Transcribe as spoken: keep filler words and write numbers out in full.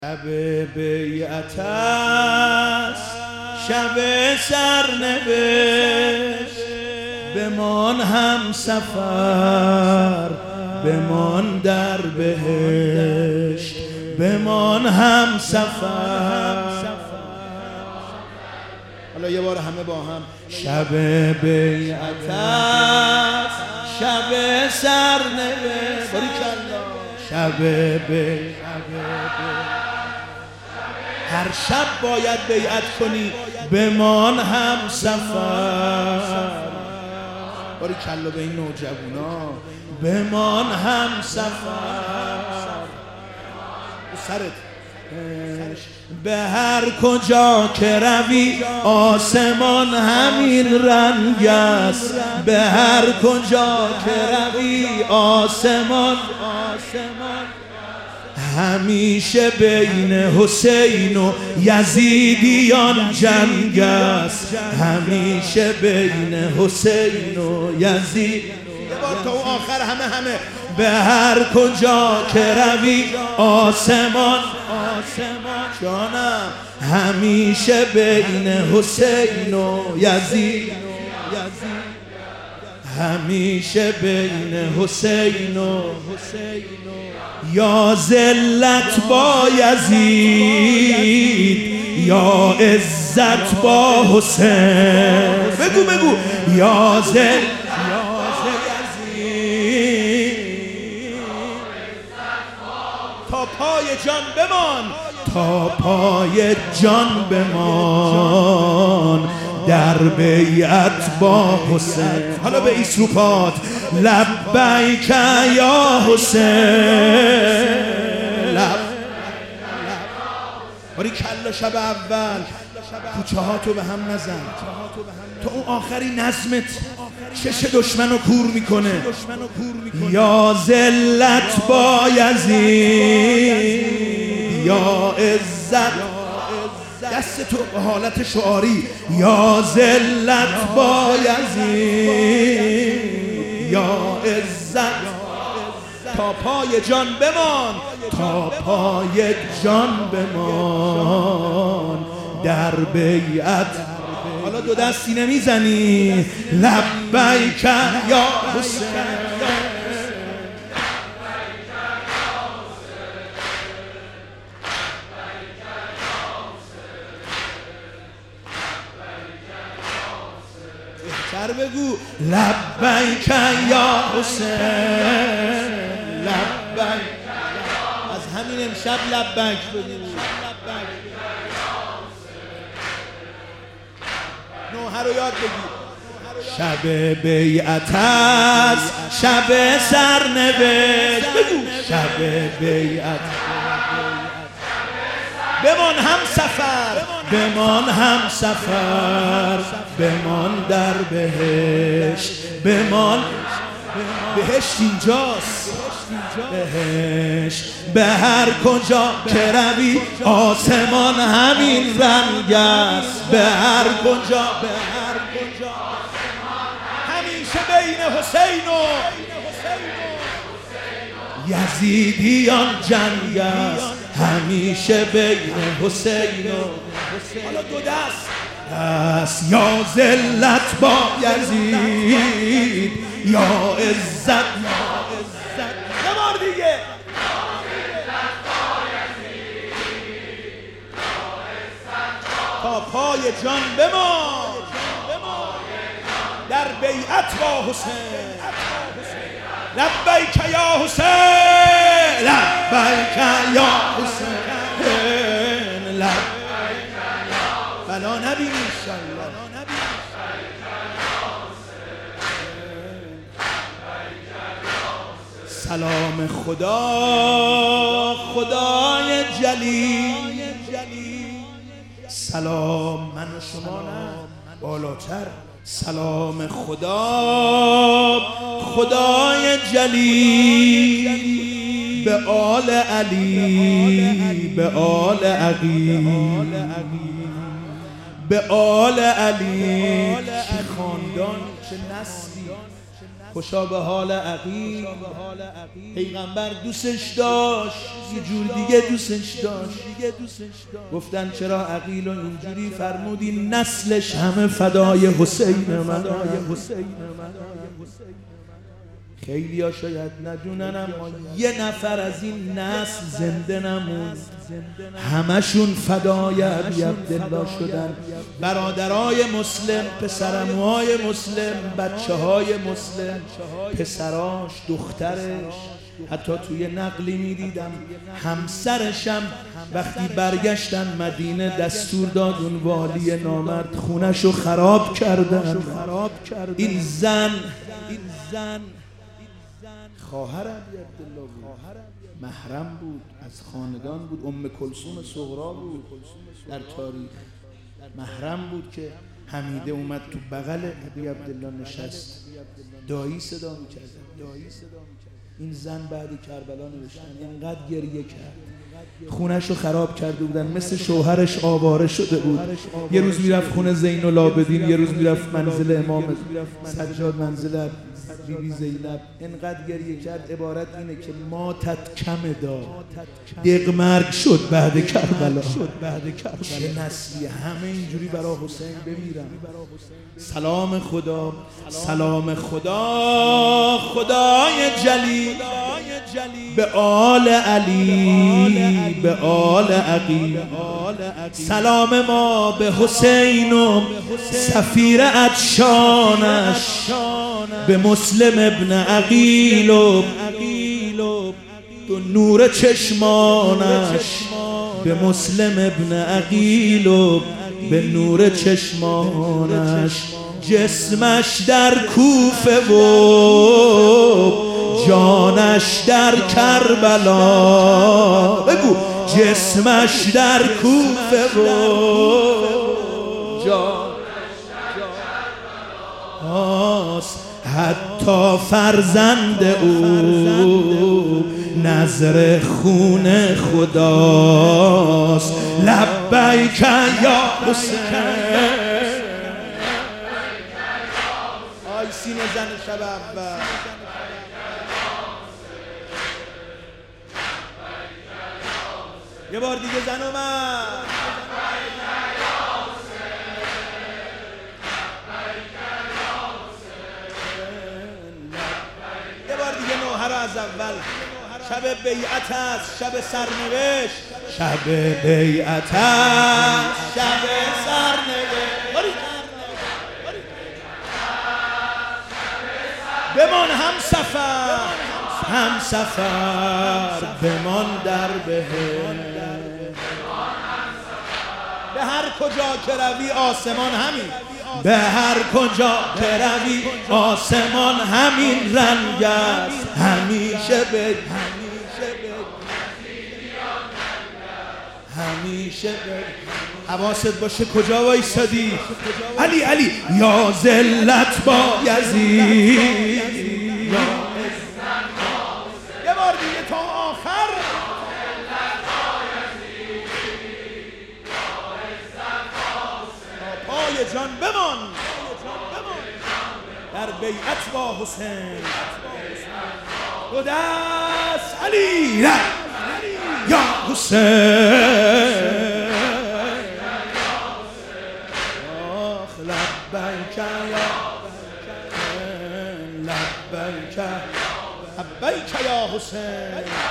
شب بیعت است، شب سرنوشت، بمان هم سفر، بمان در بهشت، بمان هم سفر. حالا یه بار همه با هم. شب بیعت است، شب سرنوشت، باریکالله. شب بیعت، هر شب باید بیعت کنی، بمان هم سفر. باریکالله به این نوجوانا، بمان هم سفر. سرت به هر کجا که روی آسمان همین رنگ است، به هر کجا که روی آسمان آسمان همیشه بین حسین و یزیدیان جنگ است، همیشه بین حسین و یزید. یه بار تا اون آخر همه همه. به هر کجا که روی آسمان آسمان جانم همیشه بین حسین و یزید، همیشه بین حسین و حسین. یا ذلت با یزید، یا عزت با حسین. بگو بگو. یا ذل تا پای جان بمان، تا پای جان بمان در بیعت با حسین. حالا به ایسروپات. لبیک یا حسین، لب باریکالله. شب اول کوچه ها تو به هم نزن، تو اون آخری نظمت چش دشمنو کور میکنه. یا ذلت با یزید، یا عزت. دست تو به حالت شعاری. یا ذلت با یزید، یا عزت. تا پای جان بمان، تا پای جان بمان در بیعت. حالا دو دستی نمیزنی. لبیک یا حسین، بهتر بگو. لبیک یا حسین، لبیک. از همین امشب لبیک بگو. نوحه رو یاد بگیر. شب بیعت است، شب سرنوشت. بگو. شب بیعت، بمان هم سفر، بمان هم سفر، بمان در بهشت، بمان. بهشت اینجاست، بهشت. به هر کجا که روی آسمان همین رنگ است، به هر کجا، به هر کجا همیشه بین حسین و یزیدیان جنگ است، همیشه بین حسین و. حالا دو دست. پس یا ذلت با یزید، یا عزت، یا عزت. یه بار دیگه. تا پای جان بمان در بیعت با حسین. لبیک یا حسین، لبیک یا حسین، لبیک. بلا نبینی انشالله. سلام خدا، خدای جلیل. سلام من و شما نه، بالاتر. سلام خدا، خدای جلیل. به آل علی، به آل عقیل، به آل علی. چه خاندان، چه نسلی، خوشا به حال عقیل. پیغمبر دوستش داشت، یه جور دیگه دوستش داشت. گفتن چرا عقیل و اینجوری؟ فرمودین نسلش همه فدای حسین من. خیلی ها شاید ندونن اما یه نفر از این نسل زنده نموند، همشون فدای علی عبدالله شدن. برادرای مسلم، پسرعموهای مسلم، بچه های مسلم، پسراش، دخترش. حتی توی نقلی میدیدم همسرشم وقتی برگشتن مدینه دستور داد اون والی نامرد خونشو خراب کردن. این زن خواهر علی عبدالله بود، محرم بود، از خاندان بود، ام کلثوم صغرا بود در تاریخ. محرم بود که حمیده اومد تو بغل علی عبدالله نشست، دایی صدا میکرد. این زن بعد کربلا نوشتن اینقدر گریه کرد، خونش رو خراب کرده بودن، مثل شوهرش آواره شده بود. یه روز میرفت خونه زین العابدین، یه روز میرفت منزل امام سجاد، منزل بی بی زینب. اینقدر گریه کرد، عبارت اینه که ماتت کم داد، دق مرگ شد بعد کربلا. چه نسلی همه اینجوری برای حسین بمیرن. سلام خدا، سلام خدا، خدای جلی به آل علی، به آل عقیل. سلام ما به حسین و سفیر عطشانش، به مسلم ابن عقیل و تو نور چشمانش، به مسلم ابن عقیل و به نور چشمانش. جسمش در کوفه و جانش در کربلا. بگو جسمش در کوفه و جانش در کربلا. حتی فرزند او نظر خون خداست. لبیک یا حسین. آی سینه زن شب اول. یه بار دیگه زن اومد. یه بار دیگه نوحه رو از اول. شب بیعت است، شب سرنوشت. شب بیعت است، شب سرنوشت. بمان هم سفر، هم سفر بمان در بهشت. به هر کجا که روی آسمان همین، به هر کجا که روی آسمان همین رنگ است. همیشه به همیشه به حواست باشه کجا وایسادی. علی علی یا ذلت با یزید. یه بار دیگه تا آخر. پای جان بمان در بیعت با حسین. دو دست علی یا حسین. آخ لبیک یا لبیک لبیک یا حسین.